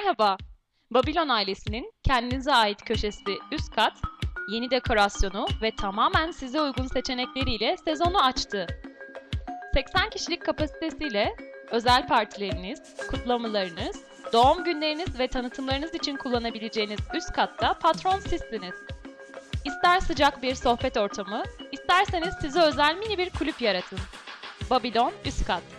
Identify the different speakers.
Speaker 1: Merhaba, Babilon ailesinin kendinize ait köşesi üst kat, yeni dekorasyonu ve tamamen size uygun seçenekleriyle sezonu açtı. 80 kişilik kapasitesiyle özel partileriniz, kutlamalarınız, doğum günleriniz ve tanıtımlarınız için kullanabileceğiniz üst katta patron sizsiniz. İster sıcak bir sohbet ortamı, isterseniz size özel mini bir kulüp yaratın. Babilon üst kat.